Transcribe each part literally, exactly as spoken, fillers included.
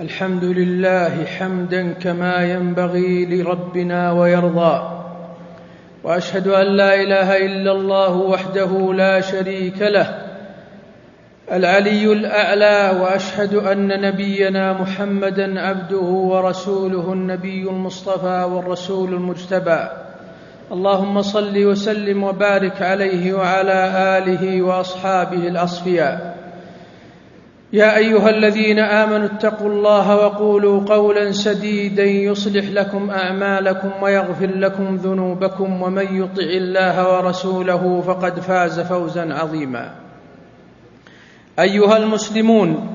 الحمد لله حمدا كما ينبغي لربنا ويرضى، وأشهد أن لا إله إلا الله وحده لا شريك له العلي الأعلى، وأشهد أن نبينا محمدا عبده ورسوله النبي المصطفى والرسول المجتبى. اللهم صل وسلم وبارك عليه وعلى آله وأصحابه الأصفياء. يا أيها الذين آمنوا اتقوا الله وقولوا قولا سديدا يصلح لكم أعمالكم ويغفر لكم ذنوبكم، ومن يطع الله ورسوله فقد فاز فوزا عظيما. أيها المسلمون،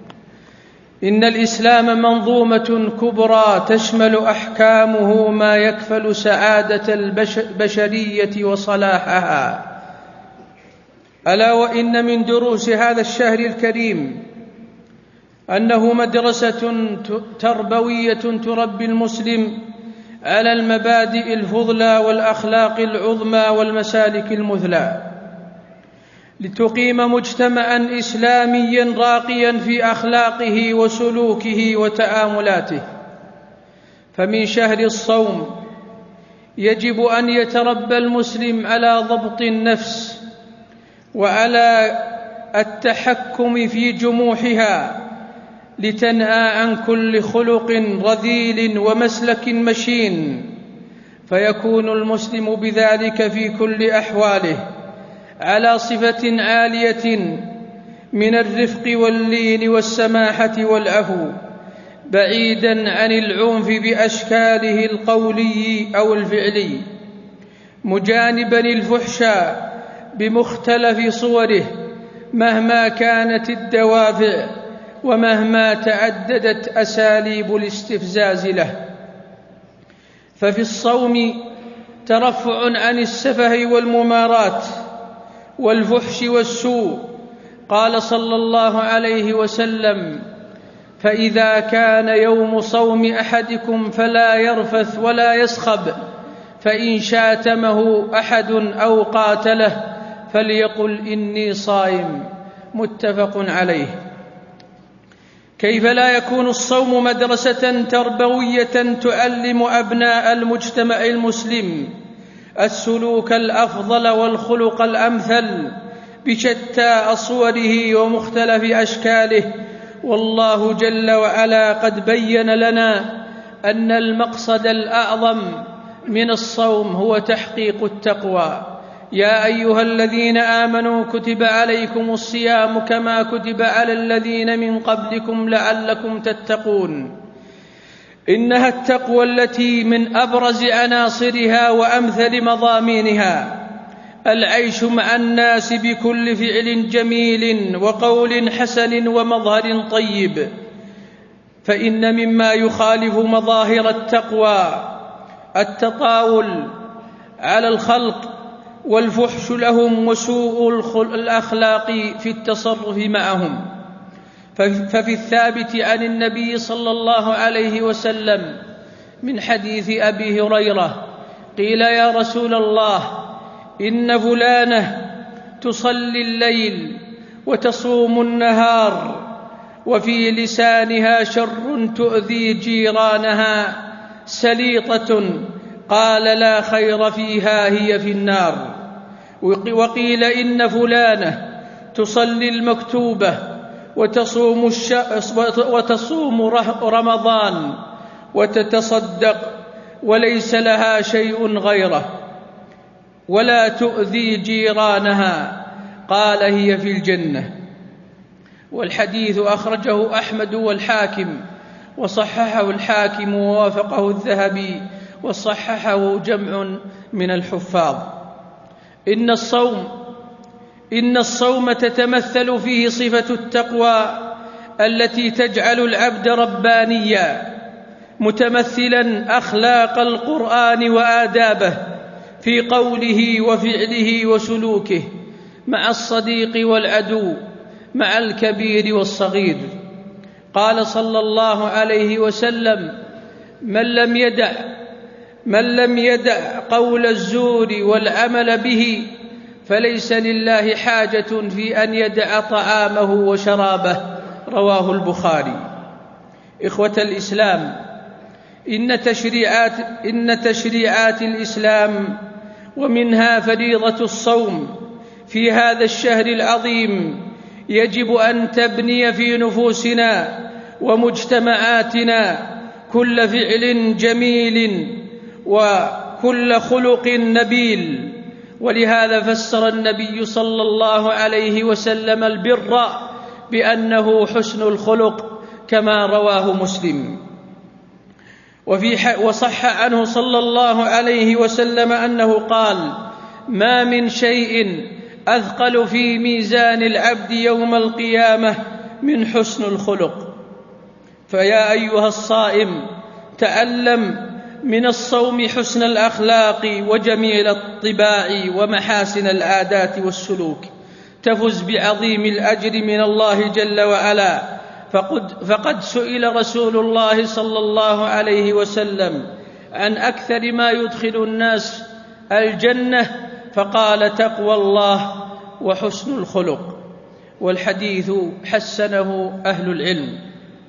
إن الإسلام منظومة كبرى تشمل أحكامه ما يكفل سعادة البشرية وصلاحها. ألا وإن من دروس هذا الشهر الكريم أنه مدرسة تربوية تربي المسلم على المبادئ الفضلى والأخلاق العظمى والمسالك المثلى، لتقيم مجتمعا إسلاميا راقيا في أخلاقه وسلوكه وتعاملاته. فمن شهر الصوم يجب أن يتربى المسلم على ضبط النفس وعلى التحكم في جموحها، لتنأى عن كل خلق رذيل ومسلك مشين، فيكون المسلم بذلك في كل أحواله على صفة عالية من الرفق واللين والسماحة والعفو، بعيدا عن العنف بأشكاله القولي أو الفعلي، مجانبا الفحشاء بمختلف صوره مهما كانت الدوافع ومهما تعددت أساليب الاستفزاز له. ففي الصوم ترفع عن السفه والممارات والفحش والسوء. قال صلى الله عليه وسلم: فإذا كان يوم صوم أحدكم فلا يرفث ولا يسخب، فإن شاتمه أحد أو قاتله فليقل إني صائم. متفق عليه. كيف لا يكون الصوم مدرسة تربوية تعلم أبناء المجتمع المسلم السلوك الأفضل والخلق الأمثل بشتى أصوره ومختلف أشكاله؟ والله جل وعلا قد بين لنا أن المقصد الأعظم من الصوم هو تحقيق التقوى. يا أيها الذين آمنوا كتب عليكم الصيام كما كتب على الذين من قبلكم لعلكم تتقون. إنها التقوى التي من أبرز عناصرها وأمثل مضامينها العيش مع الناس بكل فعل جميل وقول حسن ومظهر طيب. فإن مما يخالف مظاهر التقوى التطاول على الخلق والفحش لهم وسوء الأخلاق في التصرف معهم. ففي الثابت عن النبي صلى الله عليه وسلم من حديث أبي هريرة قيل: يا رسول الله، إن فلانة تصلي الليل وتصوم النهار وفي لسانها شر تؤذي جيرانها سليطة، قال: لا خير فيها، هي في النار. وقيل: إن فلانة تصلي المكتوبة وتصوم, الش... وتصوم رمضان وتتصدق وليس لها شيء غيره ولا تؤذي جيرانها، قال: هي في الجنة. والحديث أخرجه أحمد والحاكم، وصححه الحاكم ووافقه الذهبي، وصححه جمع من الحفاظ. إن الصوم إن الصوم تتمثل فيه صفة التقوى التي تجعل العبد ربانيا، متمثلا أخلاق القرآن وآدابه في قوله وفعله وسلوكه مع الصديق والعدو، مع الكبير والصغير. قال صلى الله عليه وسلم: من لم يدع من لم يدع قول الزور والعمل به فليس لله حاجة في أن يدع طعامه وشرابه. رواه البخاري. إخوة الإسلام، إن تشريعات, إن تشريعات الإسلام ومنها فريضة الصوم في هذا الشهر العظيم يجب أن تبني في نفوسنا ومجتمعاتنا كل فعل جميل وكل خلق نبيل. ولهذا فسر النبي صلى الله عليه وسلم البر بأنه حسن الخلق كما رواه مسلم. وفي وصح عنه صلى الله عليه وسلم أنه قال: ما من شيء أثقل في ميزان العبد يوم القيامة من حسن الخلق. فيا أيها الصائم، تعلم من الصوم حسن الأخلاق وجميل الطباع ومحاسن العادات والسلوك، تفز بعظيم الأجر من الله جل وعلا. فقد, فقد سئل رسول الله صلى الله عليه وسلم عن أكثر ما يدخل الناس الجنة، فقال: تقوى الله وحسن الخلق. والحديث حسنه أهل العلم.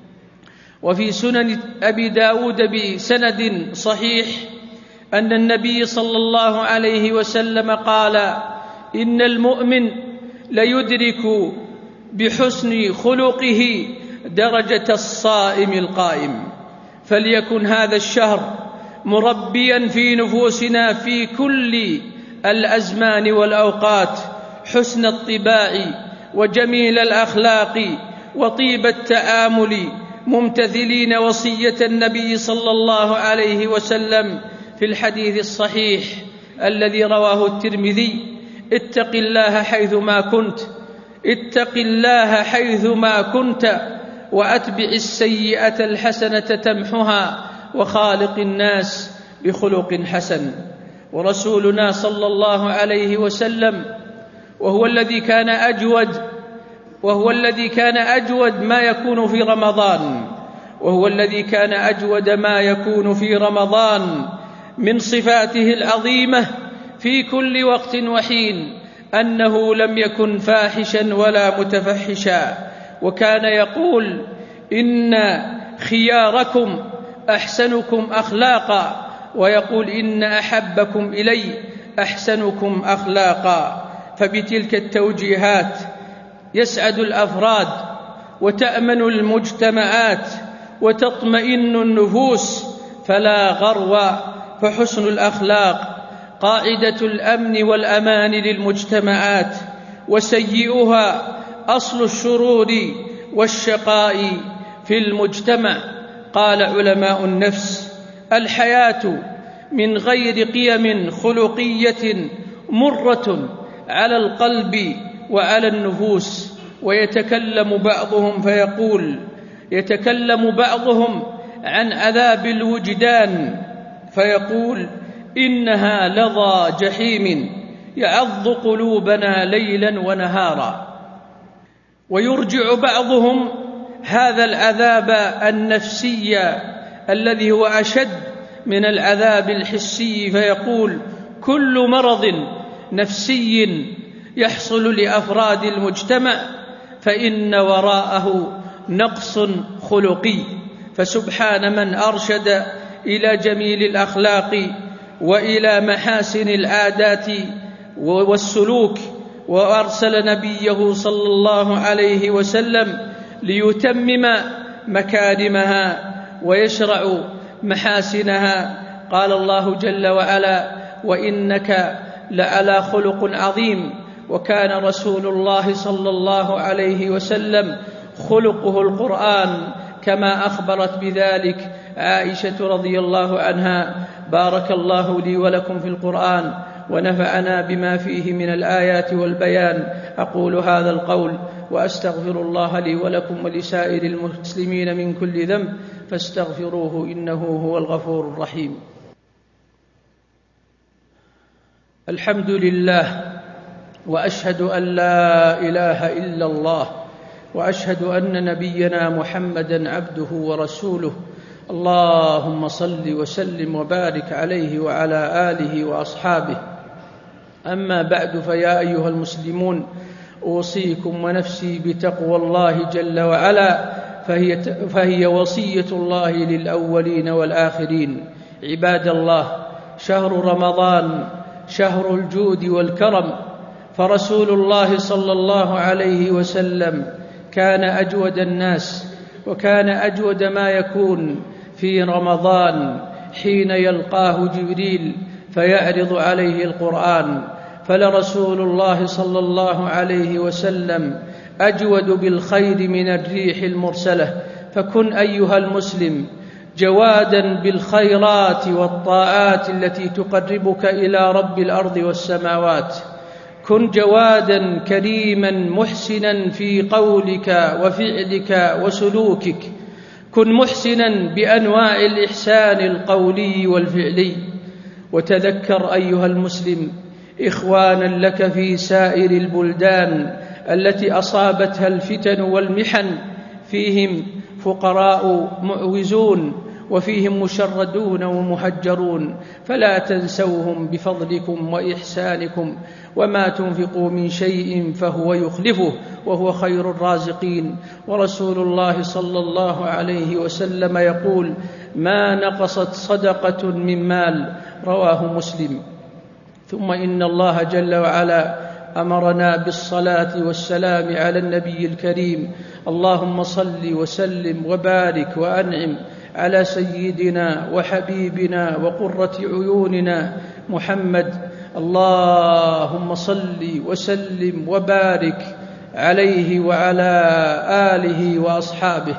وفي سنن أبي داود بسند صحيح أن النبي صلى الله عليه وسلم قال: إن المؤمن ليدرك بحسن خلقه درجة الصائم القائم. فليكن هذا الشهر مربيا في نفوسنا في كل الأزمان والأوقات حسن الطباع وجميل الأخلاق وطيب التآمل، ممتثلين وصية النبي صلى الله عليه وسلم في الحديث الصحيح الذي رواه الترمذي: اتق الله حيثما كنت اتق الله حيثما كنت وأتبع السيئة الحسنة تمحها وخالق الناس بخلق حسن. ورسولنا صلى الله عليه وسلم وهو الذي كان أجود وهو الذي كان أجود ما يكون في رمضان وهو الذي كان أجود ما يكون في رمضان من صفاته العظيمة في كل وقت وحين أنه لم يكن فاحشا ولا متفحشا، وكان يقول: إن خياركم أحسنكم أخلاقا، ويقول: إن أحبكم إلي أحسنكم أخلاقا. فبتلك التوجيهات يسعد الأفراد وتأمن المجتمعات وتطمئن النفوس، فلا غرو. فحسن الأخلاق قاعدة الأمن والأمان للمجتمعات، وسيئها أصل الشرور والشقاء في المجتمع. قال علماء النفس: الحياة من غير قيم خلقية مرة على القلب وعلى النفوس. ويتكلم بعضهم فيقول يتكلم بعضهم عن عذاب الوجدان فيقول: إنها لظى جحيم يعض قلوبنا ليلا ونهارا. ويرجع بعضهم هذا العذاب النفسي الذي هو أشد من العذاب الحسي فيقول: كل مرض نفسي يحصل لأفراد المجتمع فإن وراءه نقص خلقي. فسبحان من أرشد إلى جميل الأخلاق وإلى محاسن العادات والسلوك، وأرسل نبيه صلى الله عليه وسلم ليتمم مكارمها ويشرع محاسنها. قال الله جل وعلا: وإنك لعلى خلق عظيم. وكان رسول الله صلى الله عليه وسلم خلقه القرآن كما أخبرت بذلك عائشة رضي الله عنها. بارك الله لي ولكم في القرآن ونفعنا بما فيه من الآيات والبيان. أقول هذا القول وأستغفر الله لي ولكم ولسائر المسلمين من كل ذنب فاستغفروه إنه هو الغفور الرحيم. الحمد لله، وأشهد أن لا إله إلا الله، وأشهد أن نبينا محمدًا عبده ورسوله. اللهم صل وسلم وبارك عليه وعلى آله وأصحابه. أما بعد، فيا أيها المسلمون، أوصيكم ونفسي بتقوى الله جل وعلا، فهي, فهي وصية الله للأولين والآخرين. عباد الله، شهر رمضان شهر الجود والكرم، فرسول الله صلى الله عليه وسلم كان أجود الناس، وكان أجود ما يكون في رمضان حين يلقاه جبريل فيعرض عليه القرآن. فلرسول الله صلى الله عليه وسلم أجود بالخير من الريح المرسلة. فكن أيها المسلم جوادا بالخيرات والطاعات التي تقربك إلى رب الأرض والسماوات. كن جوادا كريما محسنا في قولك وفعلك وسلوكك. كن محسنا بأنواع الإحسان القولي والفعلي. وتذكر أيها المسلم إخوانا لك في سائر البلدان التي أصابتها الفتن والمحن، فيهم فقراء معوزون وفيهم مشردون ومهجرون، فلا تنسوهم بفضلكم وإحسانكم، وما تنفقوا من شيء فهو يخلفه وهو خير الرازقين. ورسول الله صلى الله عليه وسلم يقول: ما نقصت صدقة من مال، رواه مسلم. ثم إن الله جل وعلا أمرنا بالصلاة والسلام على النبي الكريم. اللهم صل وسلم وبارك وأنعم على سيدنا وحبيبنا وقرة عيوننا محمد. اللهم صل وسلم وبارك عليه وعلى آله وأصحابه.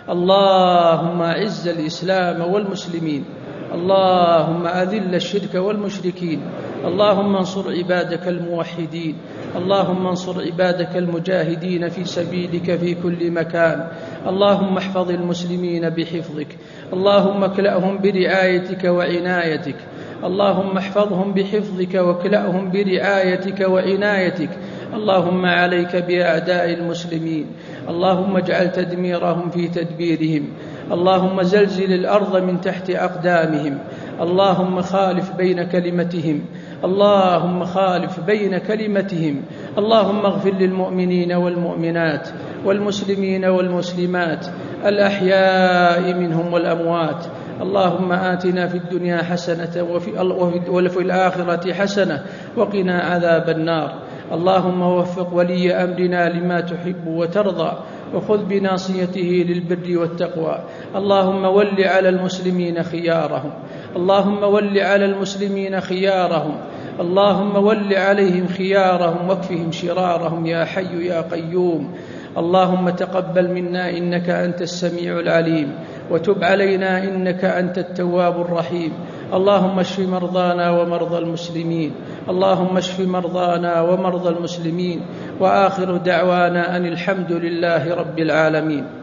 اللهم أعز الإسلام والمسلمين، اللهم أذل الشرك والمشركين، اللهم انصر عبادك الموحدين، اللهم انصر عبادك المجاهدين في سبيلك في كل مكان. اللهم احفظ المسلمين بحفظك، اللهم اكلأهم برعايتك وعنايتك، اللهم احفظهم بحفظك واكلأهم برعايتك وعنايتك. اللهم عليك بأعداء المسلمين، اللهم اجعل تدميرهم في تدبيرهم، اللهم زلزل الأرض من تحت أقدامهم، اللهم خالف بين كلمتهم، اللهم خالف بين كلمتهم. اللهم اغفر للمؤمنين والمؤمنات والمسلمين والمسلمات الأحياء منهم والأموات. اللهم آتنا في الدنيا حسنة وفي الآخرة حسنة وقنا عذاب النار. اللهم وفق ولي أمرنا لما تحب وترضى، وخذ بناصيته للبر والتقوى. اللهم ول على المسلمين خيارهم، اللهم ول على المسلمين خيارهم، اللهم ول عليهم خيارهم واكفهم شرارهم يا حي يا قيوم. اللهم تقبل منا إنك أنت السميع العليم، وتب علينا إنك أنت التواب الرحيم. اللهم اشف مرضانا ومرضى المسلمين، اللهم اشف مرضانا ومرضى المسلمين. وآخر دعوانا أن الحمد لله رب العالمين.